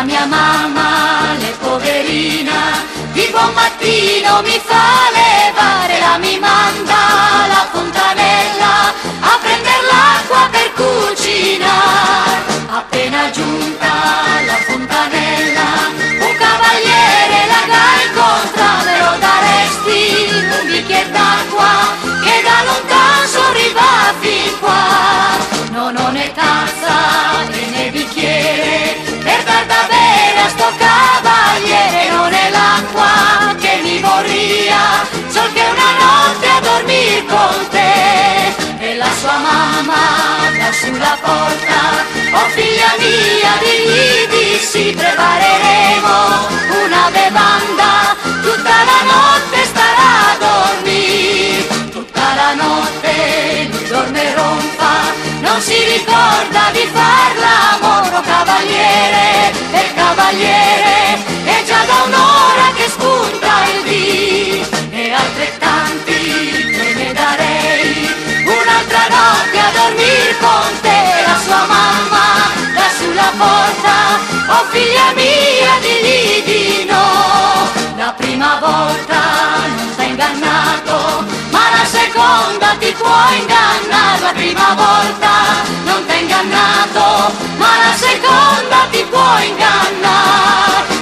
mia mamma, le poverina, di buon mattino mi fa levare, la mi manda alla fontanella a prender l'acqua per cucinare. Appena giunta alla fontanella, un cavaliere la incontra, me lo daresti un bicchiere d'acqua che da lontano sorriva fin qua. Non ho né tazza né bicchiere per dar da bere a sto cavaliere, non è l'acqua che mi vorria, sol che una notte a dormir con te. E la sua mamma da sulla porta, oh figlia mia, digli di sì, prepareremo una bevanda, tutta la notte starà a dormire, tutta la notte lui dorme ronfa, non si ricorda di far l'amore, oh cavaliere, e cavaliere, è già da un'ora che spunta il dì, e altrettanti te ne darei, un'altra notte a dormir con te. La sua mamma da sulla porta, oh figlia mia, digli di no. La prima volta non t'ha ingannato, ma la seconda ti può ingannare. La prima volta non t'ha ingannato, ma la seconda ti può ingannare.